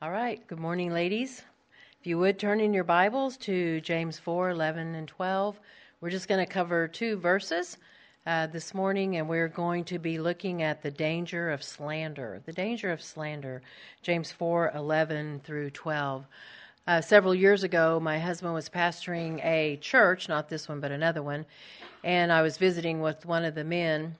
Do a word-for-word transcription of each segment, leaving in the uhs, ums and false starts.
All right. Good morning, ladies. If you would turn in your Bibles to James four, eleven, and twelve. We're just going to cover two verses uh, this morning, and we're going to be looking at the danger of slander. The danger of slander. James four, eleven through twelve. Uh, several years ago, my husband was pastoring a church, not this one, but another one, and I was visiting with one of the men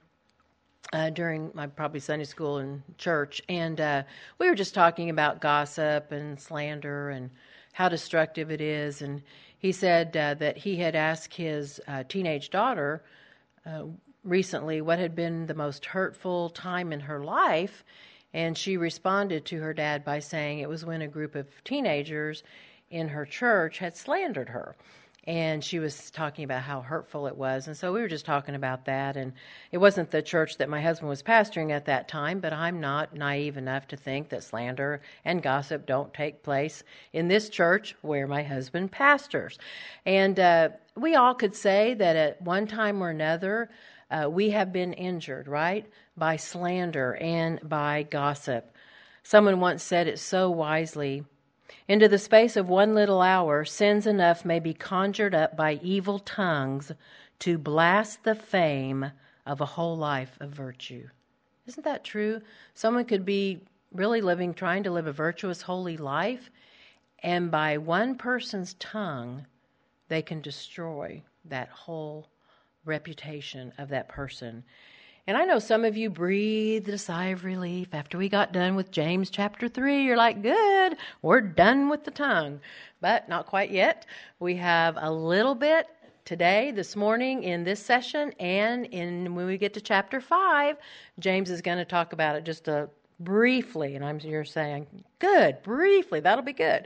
Uh, during my probably Sunday school and church, and uh, we were just talking about gossip and slander and how destructive it is. And he said uh, that he had asked his uh, teenage daughter uh, recently what had been the most hurtful time in her life, and she responded to her dad by saying it was when a group of teenagers in her church had slandered her. And she was talking about how hurtful it was. And so we were just talking about that. And it wasn't the church that my husband was pastoring at that time, but I'm not naive enough to think that slander and gossip don't take place in this church where my husband pastors. And uh, we all could say that at one time or another, uh, we have been injured, right, by slander and by gossip. Someone once said it so wisely: into the space of one little hour, sins enough may be conjured up by evil tongues to blast the fame of a whole life of virtue. Isn't that true? Someone could be really living, trying to live a virtuous, holy life, and by one person's tongue, they can destroy that whole reputation of that person. And I know some of you breathed a sigh of relief after we got done with James chapter three. You're like, good, we're done with the tongue. But not quite yet. We have a little bit today, this morning, in this session, and in when we get to chapter five, James is going to talk about it just uh, briefly. And I'm you're saying, good, briefly, that'll be good.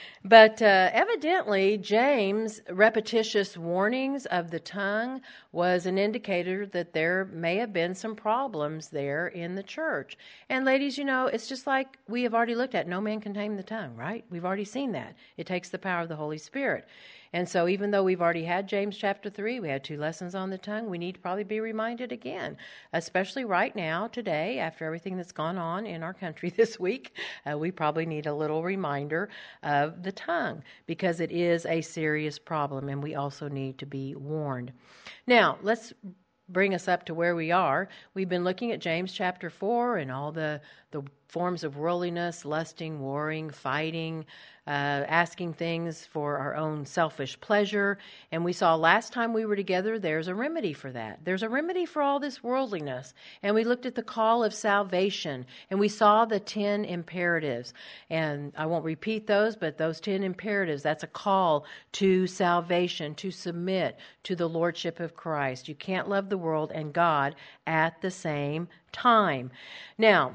But uh, evidently, James' repetitious warnings of the tongue was an indicator that there may have been some problems there in the church. And ladies, you know, it's just like we have already looked at. No man can tame the tongue, right? We've already seen that. It takes the power of the Holy Spirit. And so even though we've already had James chapter three, we had two lessons on the tongue, we need to probably be reminded again, especially right now, today, after everything that's gone on in our country this week, uh, we probably need a little reminder of the tongue, because it is a serious problem, and we also need to be warned. Now, let's bring us up to where we are. We've been looking at James chapter four and all the, the forms of worldliness, lusting, warring, fighting, uh, asking things for our own selfish pleasure. And we saw last time we were together, there's a remedy for that. There's a remedy for all this worldliness. And we looked at the call of salvation, and we saw the ten imperatives. And I won't repeat those, but those ten imperatives, that's a call to salvation, to submit to the Lordship of Christ. You can't love the world and God at the same time. Now,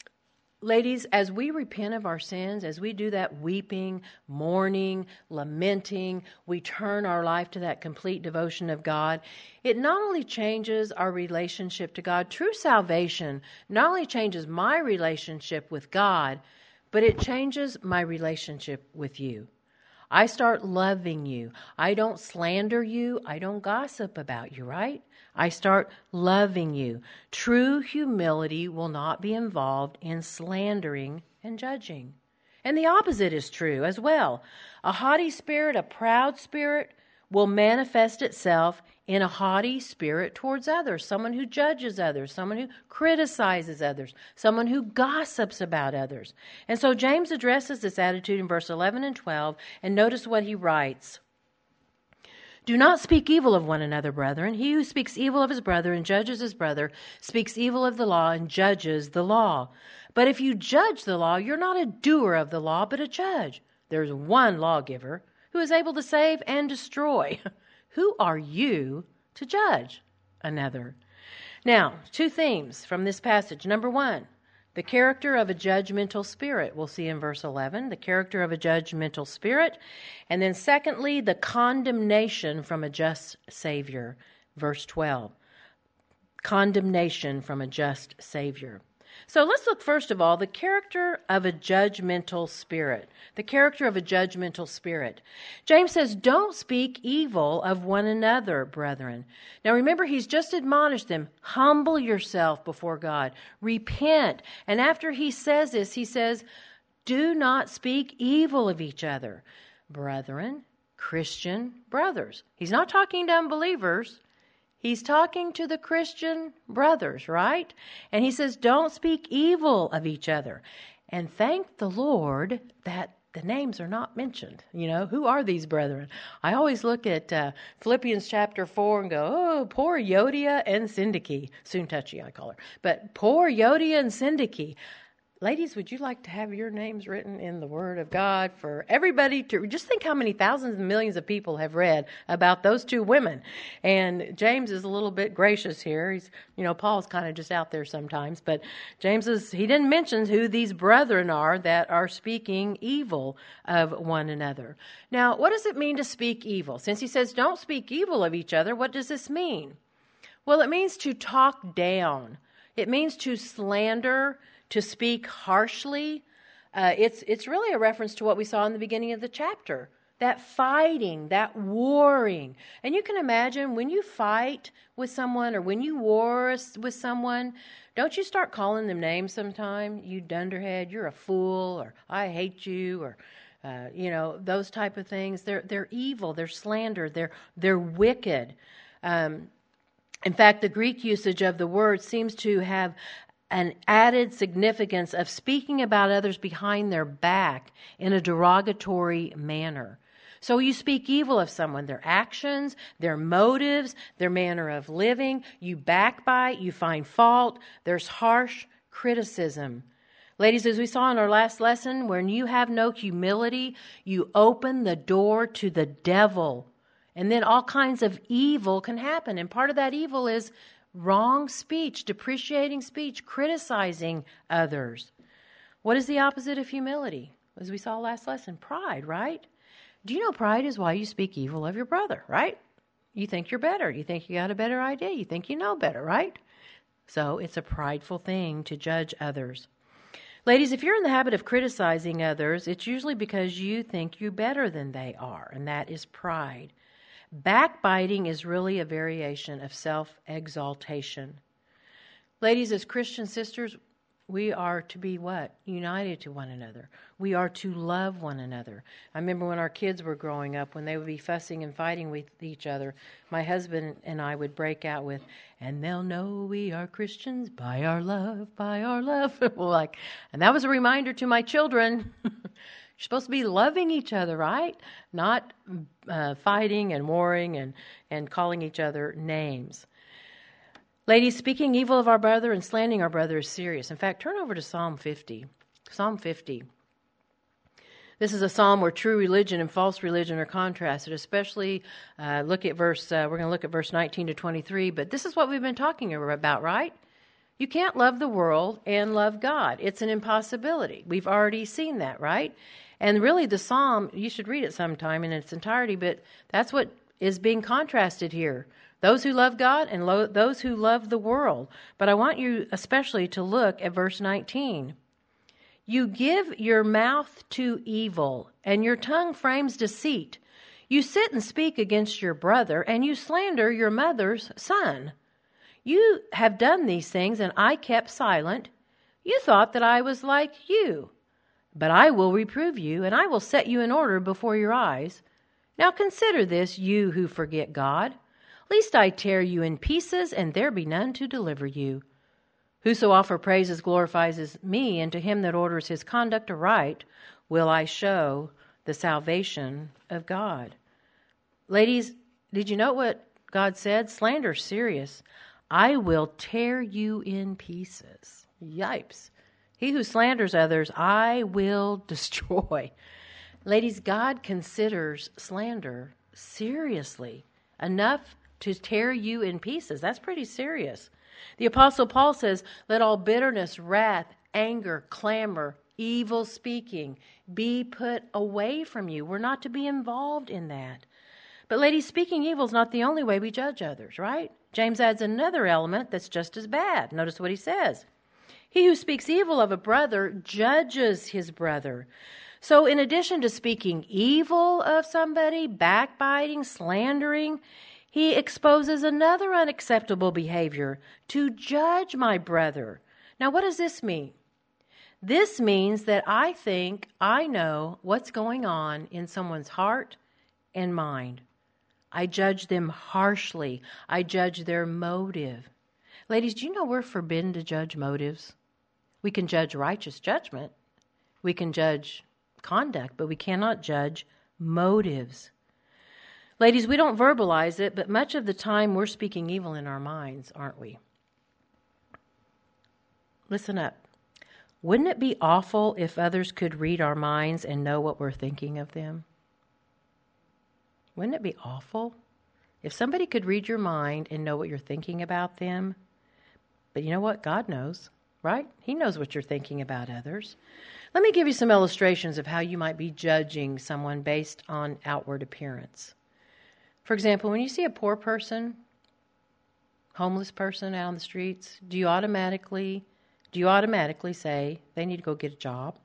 ladies, as we repent of our sins, as we do that weeping, mourning, lamenting, we turn our life to that complete devotion of God, it not only changes our relationship to God, true salvation not only changes my relationship with God, but it changes my relationship with you. I start loving you. I don't slander you. I don't gossip about you, right? I start loving you. True humility will not be involved in slandering and judging. And the opposite is true as well. A haughty spirit, a proud spirit, will manifest itself in a haughty spirit towards others, someone who judges others, someone who criticizes others, someone who gossips about others. And so James addresses this attitude in verse eleven and twelve, and notice what he writes. Do not speak evil of one another, brethren. He who speaks evil of his brother and judges his brother speaks evil of the law and judges the law. But if you judge the law, you're not a doer of the law, but a judge. There's one lawgiver who is able to save and destroy. Who are you to judge another? Now, two themes from this passage. Number one, the character of a judgmental spirit. We'll see in verse eleven, the character of a judgmental spirit. And then secondly, the condemnation from a just Savior. Verse twelve, condemnation from a just Savior. So let's look first of all, the character of a judgmental spirit. The character of a judgmental spirit. James says, don't speak evil of one another, brethren. Now remember, he's just admonished them, humble yourself before God. Repent. And after he says this, he says, Do not speak evil of each other. Brethren, Christian brothers. He's not talking to unbelievers. He's talking to the Christian brothers, right? And he says, don't speak evil of each other. And thank the Lord that the names are not mentioned. You know, who are these brethren? I always look at uh, Philippians chapter four and go, oh, poor Euodia and Syntyche. Soon-touchy, I call her. But poor Euodia and Syntyche. Ladies, would you like to have your names written in the Word of God for everybody to just think how many thousands and millions of people have read about those two women? And James is a little bit gracious here. He's, you know, Paul's kind of just out there sometimes, but James is, he didn't mention who these brethren are that are speaking evil of one another. Now, what does it mean to speak evil? Since he says don't speak evil of each other, what does this mean? Well, it means to talk down. It means to slander, to speak harshly. Uh, it's it's really a reference to what we saw in the beginning of the chapter. That fighting, that warring. And you can imagine when you fight with someone or when you war with someone, don't you start calling them names sometime? You dunderhead, you're a fool, or I hate you, or uh, you know, those type of things. They're they're evil, they're slander, they're they're wicked. Um, in fact, the Greek usage of the word seems to have an added significance of speaking about others behind their back in a derogatory manner. So you speak evil of someone, their actions, their motives, their manner of living. You backbite, you find fault. There's harsh criticism. Ladies, as we saw in our last lesson, when you have no humility, you open the door to the devil. And then all kinds of evil can happen. And part of that evil is wrong speech, depreciating speech, criticizing others. What is the opposite of humility? As we saw last lesson, pride, right? Do you know pride is why you speak evil of your brother, right? You think you're better. You think you got a better idea. You think you know better, right? So it's a prideful thing to judge others. Ladies, if you're in the habit of criticizing others, it's usually because you think you're better than they are, and that is pride. Backbiting is really a variation of self-exaltation. Ladies, as Christian sisters, we are to be what? United to one another. We are to love one another. I remember when our kids were growing up, when they would be fussing and fighting with each other, my husband and I would break out with, and they'll know we are Christians by our love, by our love. like, and that was a reminder to my children. You're supposed to be loving each other, right? Not uh, fighting and warring and, and calling each other names. Ladies, speaking evil of our brother and slandering our brother is serious. In fact, turn over to Psalm fifty. Psalm fifty. This is a psalm where true religion and false religion are contrasted, especially uh, look at verse, uh, we're going to look at verse nineteen to twenty-three, but this is what we've been talking about, right? You can't love the world and love God. It's an impossibility. We've already seen that, right? And really the psalm, you should read it sometime in its entirety, but that's what is being contrasted here. Those who love God and lo- those who love the world. But I want you especially to look at verse nineteen. You give your mouth to evil, and your tongue frames deceit. You sit and speak against your brother, and you slander your mother's son. You have done these things, and I kept silent. You thought that I was like you. But I will reprove you, and I will set you in order before your eyes. Now consider this, you who forget God. Lest I tear you in pieces, and there be none to deliver you. Whoso offer praises glorifies me, and to him that orders his conduct aright will I show the salvation of God. Ladies, did you know what God said? Slander's serious. I will tear you in pieces. Yipes. He who slanders others, I will destroy. Ladies, God considers slander seriously, enough to tear you in pieces. That's pretty serious. The Apostle Paul says, let all bitterness, wrath, anger, clamor, evil speaking be put away from you. We're not to be involved in that. But ladies, speaking evil is not the only way we judge others, right? James adds another element that's just as bad. Notice what he says. He who speaks evil of a brother judges his brother. So in addition to speaking evil of somebody, backbiting, slandering, he exposes another unacceptable behavior, to judge my brother. Now, what does this mean? This means that I think I know what's going on in someone's heart and mind. I judge them harshly. I judge their motive. Ladies, do you know we're forbidden to judge motives? We can judge righteous judgment. We can judge conduct, but we cannot judge motives. Ladies, we don't verbalize it, but much of the time we're speaking evil in our minds, aren't we? Listen up. Wouldn't it be awful if others could read our minds and know what we're thinking of them? Wouldn't it be awful if somebody could read your mind and know what you're thinking about them? But you know what? God knows, right? He knows what you're thinking about others. Let me give you some illustrations of how you might be judging someone based on outward appearance. For example, when you see a poor person, homeless person out on the streets, do you automatically do you automatically say they need to go get a job?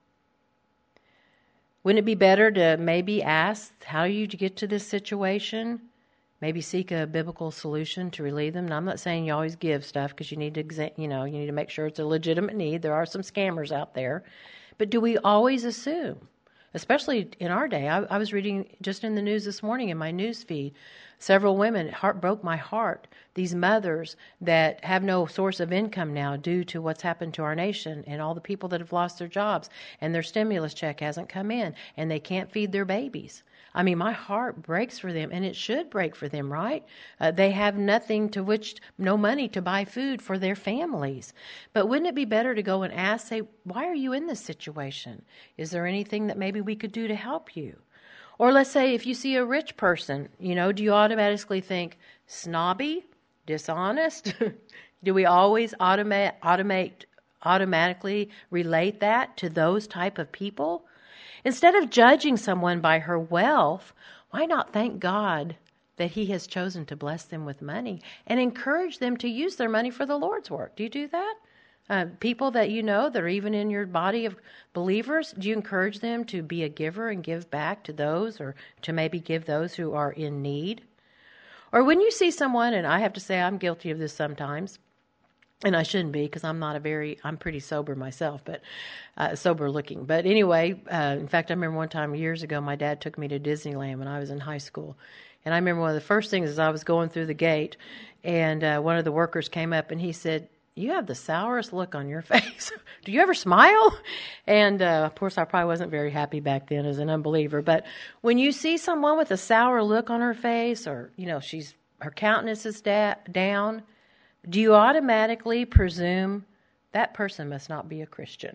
Wouldn't it be better to maybe ask how you get to this situation? Maybe seek a biblical solution to relieve them. Now, I'm not saying you always give stuff because you need to, exa- you know, you need to make sure it's a legitimate need. There are some scammers out there, but do we always assume? Especially in our day, I, I was reading just in the news this morning in my news feed, several women, it heart broke my heart. These mothers that have no source of income now due to what's happened to our nation and all the people that have lost their jobs and their stimulus check hasn't come in and they can't feed their babies. I mean, my heart breaks for them, and it should break for them, right? Uh, they have nothing to which, no money to buy food for their families. But wouldn't it be better to go and ask, say, why are you in this situation? Is there anything that maybe we could do to help you? Or let's say if you see a rich person, you know, do you automatically think snobby, dishonest? Do we always automate, automate, automatically relate that to those type of people? Instead of judging someone by her wealth, why not thank God that He has chosen to bless them with money and encourage them to use their money for the Lord's work? Do you do that? Uh, people that you know that are even in your body of believers, do you encourage them to be a giver and give back to those, or to maybe give those who are in need? Or when you see someone, and I have to say I'm guilty of this sometimes, and I shouldn't be because I'm not a very, I'm pretty sober myself, but uh, sober looking. But anyway, uh, in fact, I remember one time years ago, my dad took me to Disneyland when I was in high school. And I remember one of the first things is I was going through the gate, and uh, one of the workers came up and he said, "You have the sourest look on your face. Do you ever smile?" And uh, of course, I probably wasn't very happy back then as an unbeliever. But when you see someone with a sour look on her face, or, you know, she's her countenance is da- down, do you automatically presume that person must not be a Christian?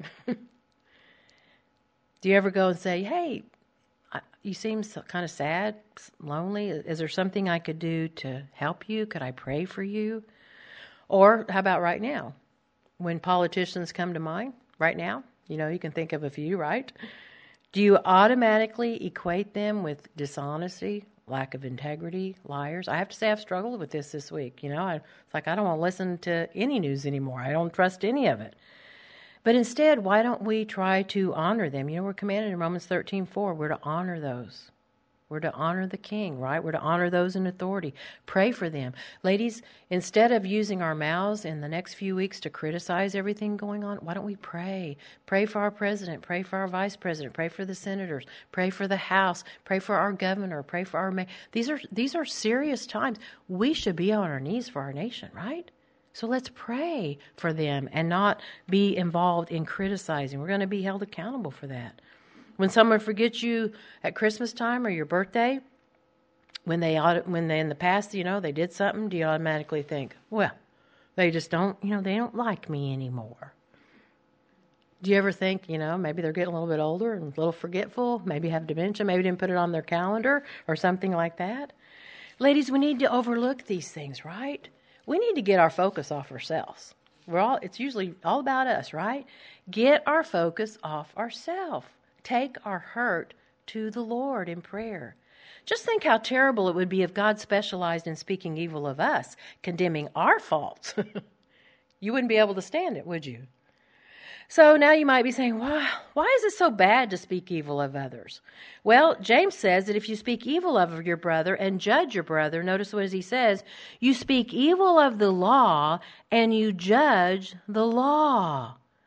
Do you ever go and say, "Hey, you seem so, kind of sad, lonely. Is there something I could do to help you? Could I pray for you?" Or how about right now? When politicians come to mind, right now, you know, you can think of a few, right? Do you automatically equate them with dishonesty, lack of integrity, liars? I have to say I've struggled with this this week. You know, I, it's like I don't want to listen to any news anymore. I don't trust any of it. But instead, why don't we try to honor them? You know, we're commanded in Romans thirteen four, we're to honor those. We're to honor the king, right? We're to honor those in authority. Pray for them. Ladies, instead of using our mouths in the next few weeks to criticize everything going on, why don't we pray? Pray for our president. Pray for our vice president. Pray for the senators. Pray for the House. Pray for our governor. Pray for our mayor. These are, these are serious times. We should be on our knees for our nation, right? So let's pray for them and not be involved in criticizing. We're going to be held accountable for that. When someone forgets you at Christmas time or your birthday, when they when they in the past, you know, they did something, do you automatically think, well, they just don't, you know, they don't like me anymore? Do you ever think, you know, maybe they're getting a little bit older and a little forgetful, maybe have dementia, maybe didn't put it on their calendar or something like that? Ladies, we need to overlook these things, right? We need to get our focus off ourselves. We're all, it's usually all about us, right? Get our focus off ourselves. Take our hurt to the Lord in prayer. Just think how terrible it would be if God specialized in speaking evil of us, condemning our faults. You wouldn't be able to stand it, would you? So now you might be saying, why, why is it so bad to speak evil of others? Well, James says that if you speak evil of your brother and judge your brother, notice what he says, you speak evil of the law and you judge the law.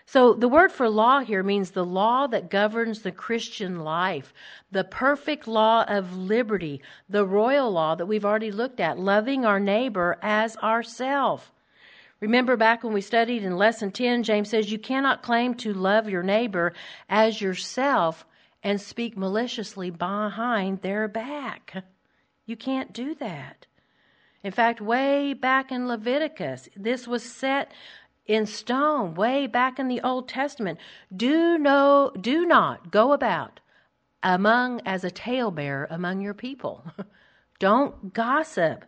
So the word for law here means the law that governs the Christian life, the perfect law of liberty, the royal law that we've already looked at, loving our neighbor as ourselves. Remember back when we studied in lesson ten, James says you cannot claim to love your neighbor as yourself and speak maliciously behind their back. You can't do that. In fact, way back in Leviticus, this was set in stone, way back in the Old Testament. Do no, do not go about among as a talebearer among your people. Don't gossip.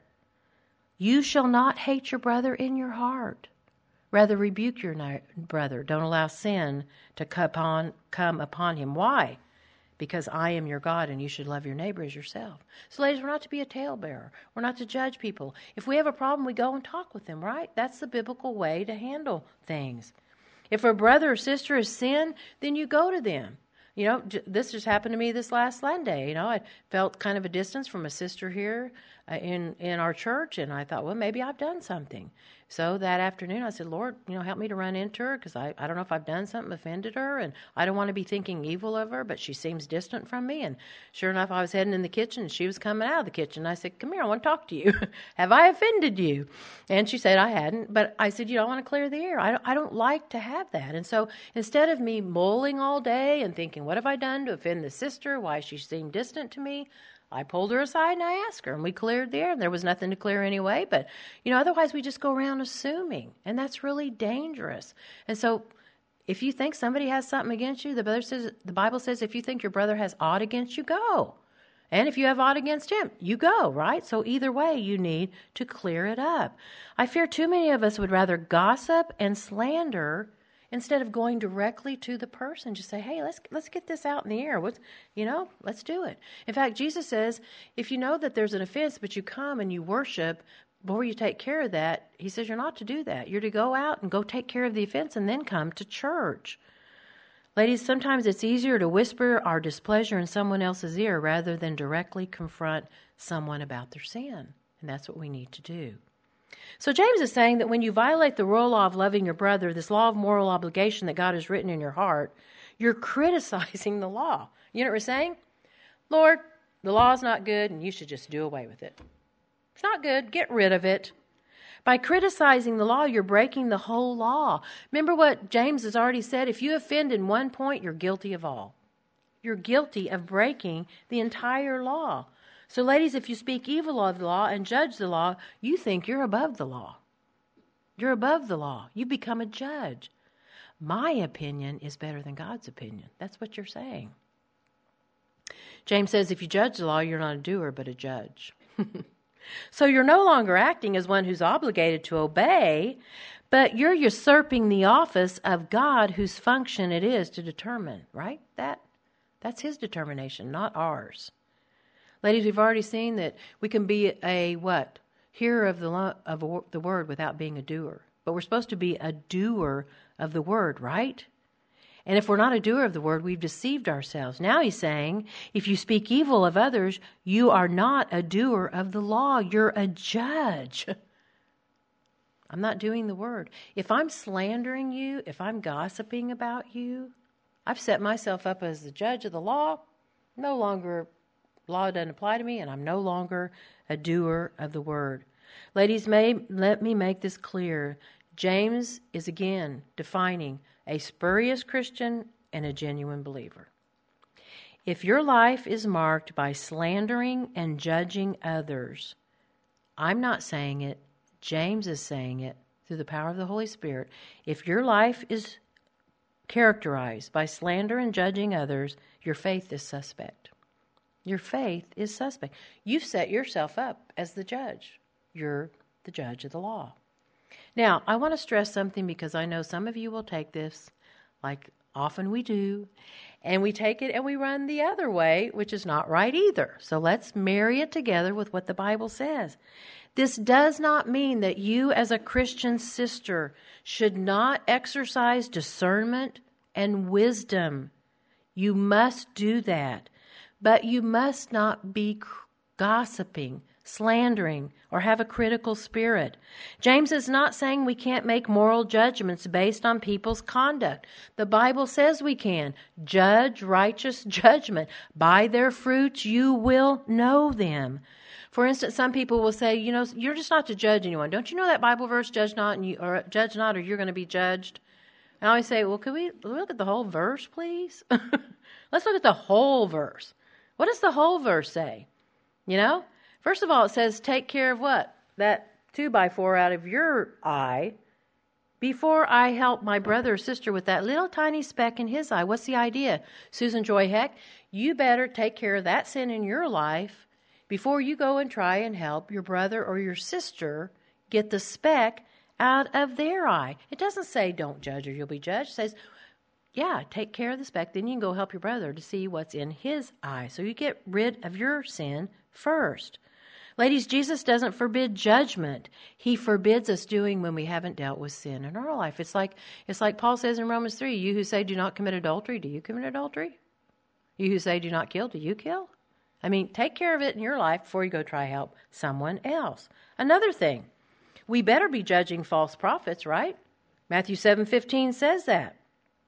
You shall not hate your brother in your heart. Rather rebuke your brother. Don't allow sin to come upon, come upon him. Why? Because I am your God and you should love your neighbor as yourself. So ladies, we're not to be a talebearer. We're not to judge people. If we have a problem, we go and talk with them, right? That's the biblical way to handle things. If a brother or sister has sinned, then you go to them. You know, this just happened to me this last Sunday. You know, I felt kind of a distance from a sister here uh, in, in our church, and I thought, well, maybe I've done something. So that afternoon I said, Lord, you know, help me to run into her because I, I don't know if I've done something, offended her, and I don't want to be thinking evil of her, but she seems distant from me. And sure enough, I was heading in the kitchen, and she was coming out of the kitchen. I said, come here, I want to talk to you. Have I offended you? And she said I hadn't, but I said, you know, I want to clear the air. I don't, I don't like to have that. And so instead of me mulling all day and thinking, what have I done to offend the sister? Why she seemed distant to me? I pulled her aside and I asked her, and we cleared the air. And there was nothing to clear anyway, but, you know, otherwise we just go around assuming, and that's really dangerous. And so if you think somebody has something against you, the Bible says, the Bible says if you think your brother has aught against you, go. And if you have aught against him, you go, right? So either way, you need to clear it up. I fear too many of us would rather gossip and slander instead of going directly to the person. Just say, hey, let's let's get this out in the air. What's, you know, let's do it. In fact, Jesus says, if you know that there's an offense, but you come and you worship before you take care of that, he says you're not to do that. You're to go out and go take care of the offense and then come to church. Ladies, sometimes it's easier to whisper our displeasure in someone else's ear rather than directly confront someone about their sin. And that's what we need to do. So James is saying that when you violate the royal law of loving your brother, this law of moral obligation that God has written in your heart, you're criticizing the law. You know what we're saying? Lord, the law is not good and you should just do away with it. It's not good. Get rid of it. By criticizing the law, you're breaking the whole law. Remember what James has already said? If you offend in one point, you're guilty of all. You're guilty of breaking the entire law. So ladies, if you speak evil of the law and judge the law, you think you're above the law. You're above the law. You become a judge. My opinion is better than God's opinion. That's what you're saying. James says if you judge the law, you're not a doer, but a judge. So you're no longer acting as one who's obligated to obey, but you're usurping the office of God whose function it is to determine, right? That, that's his determination, not ours. Ladies, we've already seen that we can be a what? Hearer of the lo- of the word without being a doer. But we're supposed to be a doer of the word, right? And if we're not a doer of the word, we've deceived ourselves. Now he's saying, if you speak evil of others, you are not a doer of the law. You're a judge. I'm not doing the word. If I'm slandering you, if I'm gossiping about you, I've set myself up as the judge of the law. No longer, law doesn't apply to me, and I'm no longer a doer of the word. Ladies, may, let me make this clear. James is again defining a spurious Christian and a genuine believer. If your life is marked by slandering and judging others, I'm not saying it, James is saying it through the power of the Holy Spirit. If your life is characterized by slander and judging others, your faith is suspect. Your faith is suspect. You've set yourself up as the judge. You're the judge of the law. Now, I want to stress something because I know some of you will take this, like often we do, and we take it and we run the other way, which is not right either. So let's marry it together with what the Bible says. This does not mean that you as a Christian sister should not exercise discernment and wisdom. You must do that, but you must not be gossiping, slandering, or have a critical spirit. James is not saying we can't make moral judgments based on people's conduct. The Bible says we can. Judge righteous judgment. By their fruits you will know them. For instance, some people will say, you know, you're just not to judge anyone. Don't you know that Bible verse, judge not, and you, or judge not, or you're going to be judged? And I always say, well, could we look at the whole verse, please? Let's look at the whole verse. What does the whole verse say? You know? First of all, it says, take care of what? That two by four out of your eye before I help my brother or sister with that little tiny speck in his eye. What's the idea? Susan Joy Heck, you better take care of that sin in your life before you go and try and help your brother or your sister get the speck out of their eye. It doesn't say don't judge or you'll be judged. It says, yeah, take care of the speck. Then you can go help your brother to see what's in his eye. So you get rid of your sin first. Ladies, Jesus doesn't forbid judgment. He forbids us doing when we haven't dealt with sin in our life. It's like it's like Paul says in Romans three, you who say do not commit adultery, do you commit adultery? You who say do not kill, do you kill? I mean, take care of it in your life before you go try help someone else. Another thing, we better be judging false prophets, right? Matthew seven fifteen says that.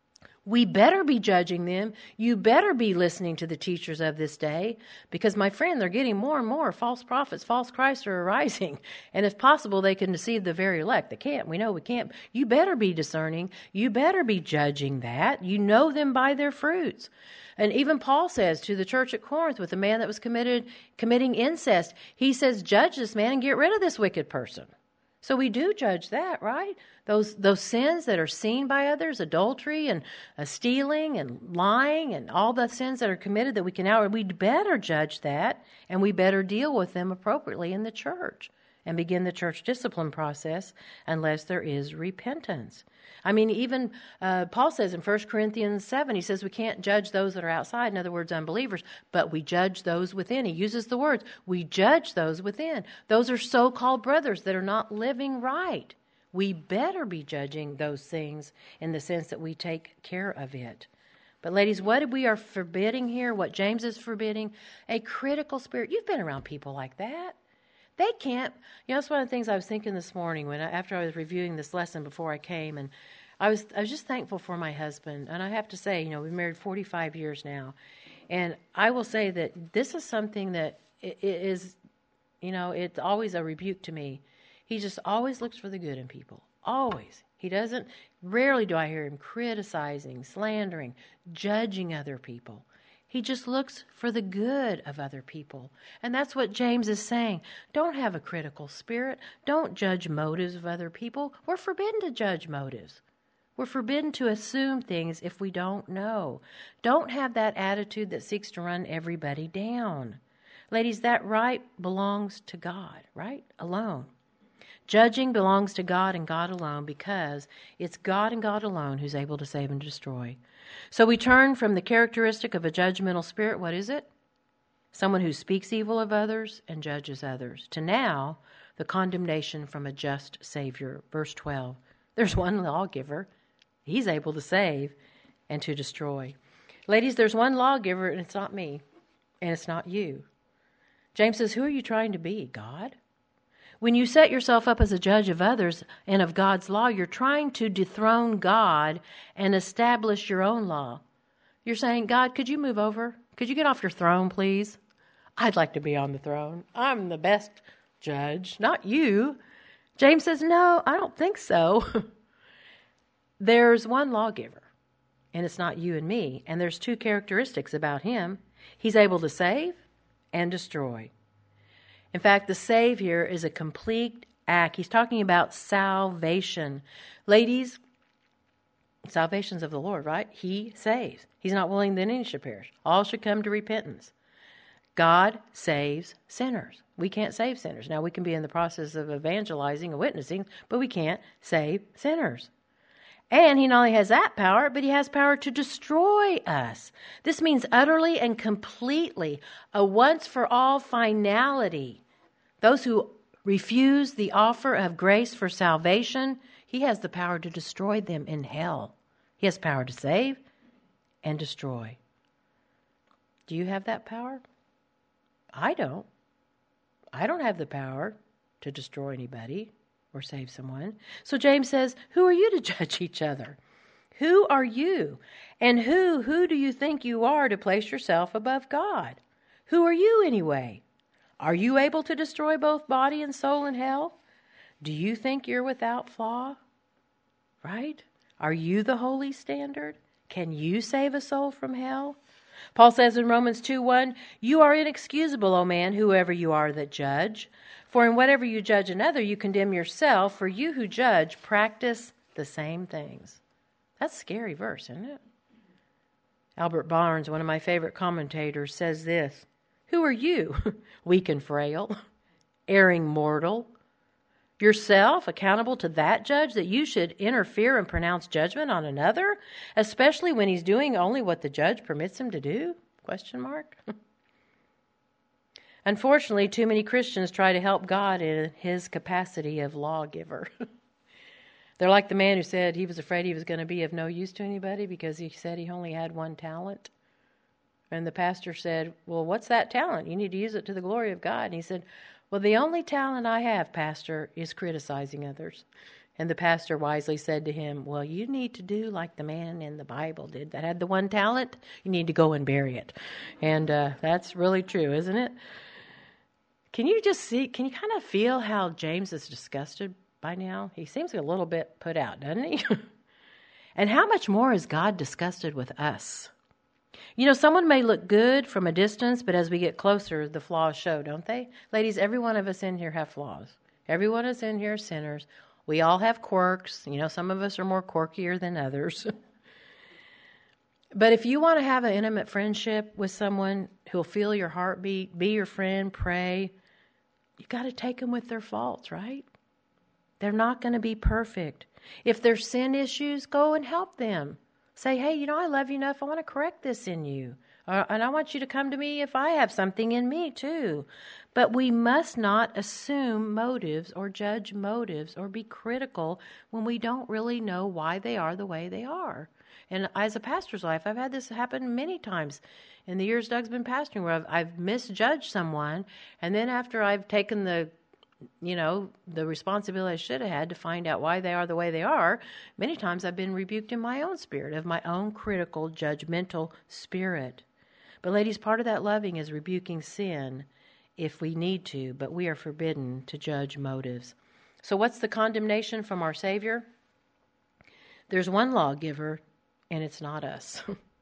We better be judging them. You better be listening to the teachers of this day because, my friend, they're getting more and more false prophets, false Christs are arising. And if possible, they can deceive the very elect. They can't. We know we can't. You better be discerning. You better be judging that. You know them by their fruits. And even Paul says to the church at Corinth with a man that was committed committing incest, he says, judge this man and get rid of this wicked person. So we do judge that, right? Those those sins that are seen by others, adultery and uh, stealing and lying and all the sins that are committed that we can out, we'd better judge that and we better deal with them appropriately in the church and begin the church discipline process unless there is repentance. I mean, even uh, Paul says in First Corinthians seven, he says we can't judge those that are outside, in other words, unbelievers, but we judge those within. He uses the words, we judge those within. Those are so-called brothers that are not living right. We better be judging those things in the sense that we take care of it. But ladies, what we are forbidding here, what James is forbidding, a critical spirit. You've been around people like that. They can't, you know, that's one of the things I was thinking this morning when I, after I was reviewing this lesson before I came, and I was I was just thankful for my husband. And I have to say, you know, we've been married forty-five years now, and I will say that this is something that is, you know, it's always a rebuke to me. He just always looks for the good in people, always. He doesn't, rarely do I hear him criticizing, slandering, judging other people. He just looks for the good of other people. And that's what James is saying. Don't have a critical spirit. Don't judge motives of other people. We're forbidden to judge motives. We're forbidden to assume things if we don't know. Don't have that attitude that seeks to run everybody down. Ladies, that right belongs to God, right? Alone. Judging belongs to God and God alone because it's God and God alone who's able to save and destroy. So we turn from the characteristic of a judgmental spirit, what is it? Someone who speaks evil of others and judges others, to now the condemnation from a just Savior. Verse twelve, there's one lawgiver. He's able to save and to destroy. Ladies, there's one lawgiver and it's not me and it's not you. James says, who are you trying to be, God? When you set yourself up as a judge of others and of God's law, you're trying to dethrone God and establish your own law. You're saying, God, could you move over? Could you get off your throne, please? I'd like to be on the throne. I'm the best judge, not you. James says, no, I don't think so. There's one lawgiver, and it's not you and me. And there's two characteristics about him. He's able to save and destroy. In fact, the save here is a complete act. He's talking about salvation. Ladies, salvation's of the Lord, right? He saves. He's not willing that any should perish. All should come to repentance. God saves sinners. We can't save sinners. Now, we can be in the process of evangelizing and witnessing, but we can't save sinners. And he not only has that power, but he has power to destroy us. This means utterly and completely, a once-for-all finality. Those who refuse the offer of grace for salvation, he has the power to destroy them in hell. He has power to save and destroy. Do you have that power? I don't. I don't have the power to destroy anybody or save someone. So James says, who are you to judge each other? Who are you? And who, who do you think you are to place yourself above God? Who are you anyway? Are you able to destroy both body and soul in hell? Do you think you're without flaw? Right? Are you the holy standard? Can you save a soul from hell? Paul says in Romans two one, you are inexcusable, O man, whoever you are that judge. For in whatever you judge another, you condemn yourself. For you who judge practice the same things. That's a scary verse, isn't it? Albert Barnes, one of my favorite commentators, says this. Who are you, weak and frail, erring mortal, yourself accountable to that judge that you should interfere and pronounce judgment on another, especially when he's doing only what the judge permits him to do? Question mark. Unfortunately, too many Christians try to help God in his capacity of lawgiver. They're like the man who said he was afraid he was going to be of no use to anybody because he said he only had one talent. And the pastor said, well, what's that talent? You need to use it to the glory of God. And he said, well, the only talent I have, Pastor, is criticizing others. And the pastor wisely said to him, well, you need to do like the man in the Bible did that had the one talent. You need to go and bury it. And uh, that's really true, isn't it? Can you just see, can you kind of feel how James is disgusted by now? He seems a little bit put out, doesn't he? And how much more is God disgusted with us? You know, someone may look good from a distance, but as we get closer, the flaws show, don't they? Ladies, every one of us in here have flaws. Every one of us in here are sinners. We all have quirks. You know, some of us are more quirkier than others. But if you want to have an intimate friendship with someone who'll feel your heartbeat, be your friend, pray, you've got to take them with their faults, right? They're not going to be perfect. If there's sin issues, go and help them. Say, hey, you know, I love you enough. I want to correct this in you. Uh, and I want you to come to me if I have something in me too. But we must not assume motives or judge motives or be critical when we don't really know why they are the way they are. And as a pastor's wife, I've had this happen many times in the years Doug's been pastoring where I've, I've misjudged someone. And then after I've taken the you know, the responsibility I should have had to find out why they are the way they are, many times I've been rebuked in my own spirit, of my own critical, judgmental spirit. But ladies, part of that loving is rebuking sin if we need to, but we are forbidden to judge motives. So what's the condemnation from our Savior? There's one lawgiver, and it's not us.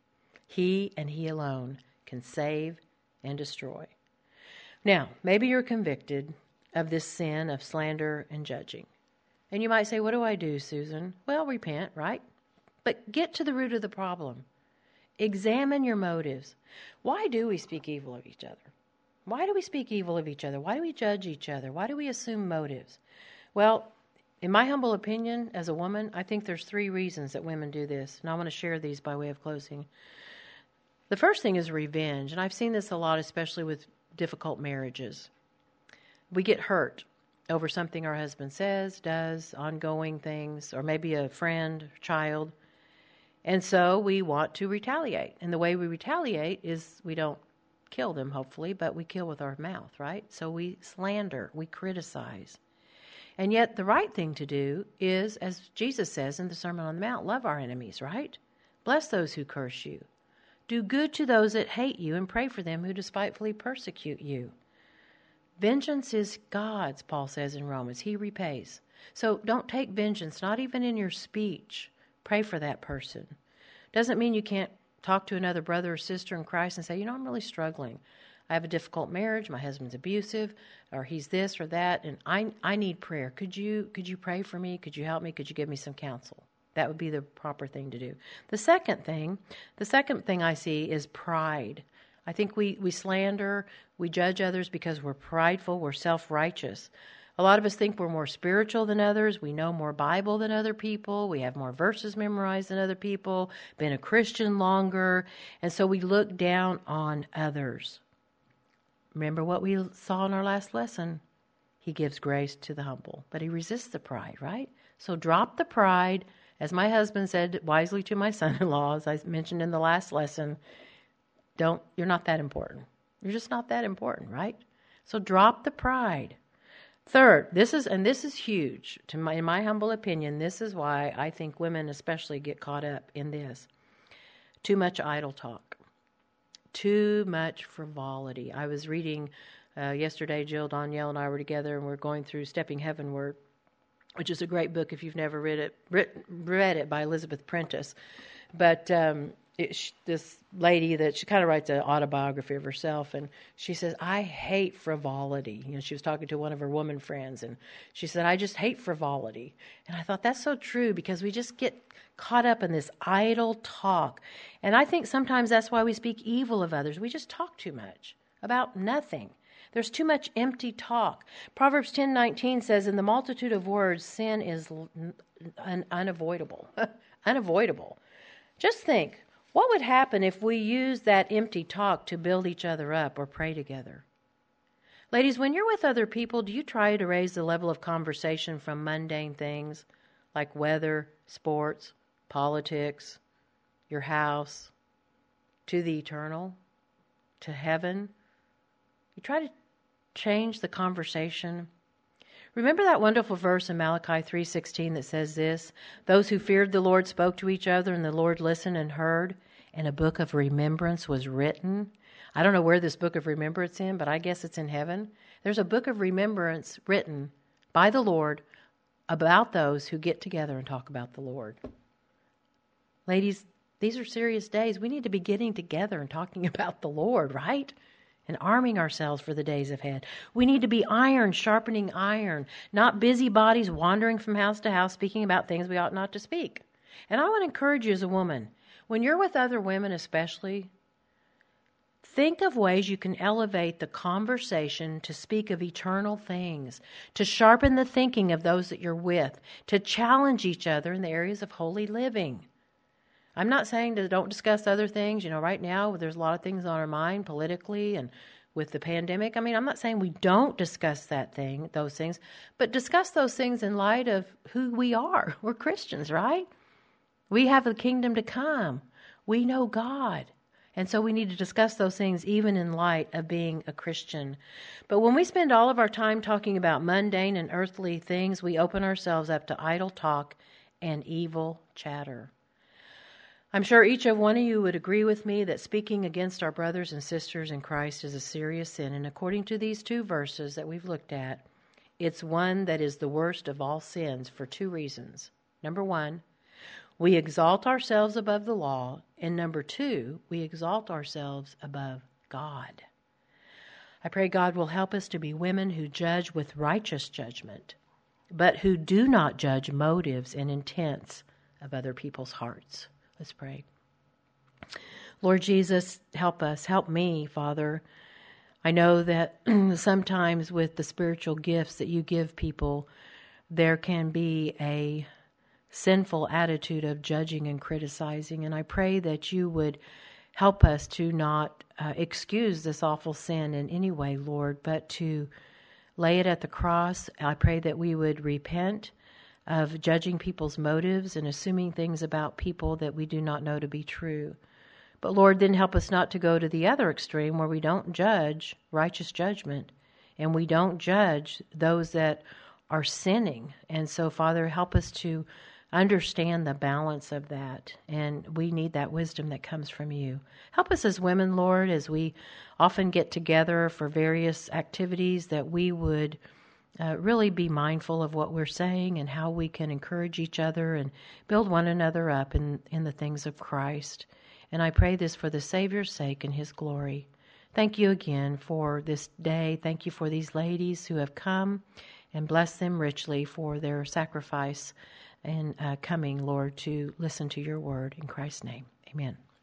He and He alone can save and destroy. Now, maybe you're convicted of this sin of slander and judging. And you might say, what do I do, Susan? Well, repent, right? But get to the root of the problem. Examine your motives. Why do we speak evil of each other? Why do we speak evil of each other? Why do we judge each other? Why do we assume motives? Well, in my humble opinion, as a woman, I think there's three reasons that women do this. And I want to share these by way of closing. The first thing is revenge. And I've seen this a lot, especially with difficult marriages. We get hurt over something our husband says, does, ongoing things, or maybe a friend, child. And so we want to retaliate. And the way we retaliate is we don't kill them, hopefully, but we kill with our mouth, right? So we slander, we criticize. And yet the right thing to do is, as Jesus says in the Sermon on the Mount, love our enemies, right? Bless those who curse you. Do good to those that hate you and pray for them who despitefully persecute you. Vengeance is God's, Paul says in Romans. He repays. So don't take vengeance, not even in your speech. Pray for that person. Doesn't mean you can't talk to another brother or sister in Christ and say, you know, I'm really struggling. I have a difficult marriage. My husband's abusive, or he's this or that, and I I need prayer. Could you could you pray for me? Could you help me? Could you give me some counsel? That would be the proper thing to do. The second thing, the second thing I see is pride. I think we, we slander, we judge others because we're prideful, we're self-righteous. A lot of us think we're more spiritual than others, we know more Bible than other people, we have more verses memorized than other people, been a Christian longer, and so we look down on others. Remember what we saw in our last lesson? He gives grace to the humble, but He resists the pride, right? So drop the pride. As my husband said wisely to my son-in-law, as I mentioned in the last lesson, Don't, you're not that important. You're just not that important, right? So drop the pride. Third, this is, and this is huge, to my, in my humble opinion, this is why I think women especially get caught up in this. Too much idle talk. Too much frivolity. I was reading uh, yesterday, Jill, Danielle, and I were together, and we're going through Stepping Heavenward, which is a great book if you've never read it, read, read it by Elizabeth Prentice. But um, it, she, this lady that she kind of writes an autobiography of herself, and she says, I hate frivolity. You know, she was talking to one of her woman friends, and she said, I just hate frivolity. And I thought that's so true, because we just get caught up in this idle talk. And I think sometimes that's why we speak evil of others. We just talk too much about nothing. There's too much empty talk. Proverbs ten nineteen says, in the multitude of words, sin is un- unavoidable. Unavoidable. Just think, what would happen if we used that empty talk to build each other up or pray together? Ladies, when you're with other people, do you try to raise the level of conversation from mundane things like weather, sports, politics, your house, to the eternal, to heaven? You try to change the conversation. Remember that wonderful verse in Malachi three sixteen that says this, those who feared the Lord spoke to each other, and the Lord listened and heard, and a book of remembrance was written. I don't know where this book of remembrance is in, but I guess it's in heaven. There's a book of remembrance written by the Lord about those who get together and talk about the Lord. Ladies, these are serious days. We need to be getting together and talking about the Lord, right? And arming ourselves for the days ahead. We need to be iron sharpening iron, not busybodies wandering from house to house speaking about things we ought not to speak. And I want to encourage you as a woman, when you're with other women especially, think of ways you can elevate the conversation to speak of eternal things, to sharpen the thinking of those that you're with, to challenge each other in the areas of holy living. I'm not saying to don't discuss other things. You know, right now there's a lot of things on our mind politically and with the pandemic. I mean, I'm not saying we don't discuss that thing, those things, but discuss those things in light of who we are. We're Christians, right? We have the kingdom to come. We know God. And so we need to discuss those things even in light of being a Christian. But when we spend all of our time talking about mundane and earthly things, we open ourselves up to idle talk and evil chatter. I'm sure each of one of you would agree with me that speaking against our brothers and sisters in Christ is a serious sin. And according to these two verses that we've looked at, it's one that is the worst of all sins for two reasons. Number one, we exalt ourselves above the law. And number two, we exalt ourselves above God. I pray God will help us to be women who judge with righteous judgment, but who do not judge motives and intents of other people's hearts. Let's pray. Lord Jesus, help us. Help me, Father. I know that sometimes with the spiritual gifts that you give people, there can be a sinful attitude of judging and criticizing. And I pray that you would help us to not uh, excuse this awful sin in any way, Lord, but to lay it at the cross. I pray that we would repent of judging people's motives and assuming things about people that we do not know to be true. But Lord, then help us not to go to the other extreme where we don't judge righteous judgment and we don't judge those that are sinning. And so, Father, help us to understand the balance of that. And we need that wisdom that comes from you. Help us as women, Lord, as we often get together for various activities, that we would Uh, really be mindful of what we're saying and how we can encourage each other and build one another up in, in the things of Christ. And I pray this for the Savior's sake and His glory. Thank you again for this day. Thank you for these ladies who have come, and bless them richly for their sacrifice and uh, coming, Lord, to listen to your word. In Christ's name, amen.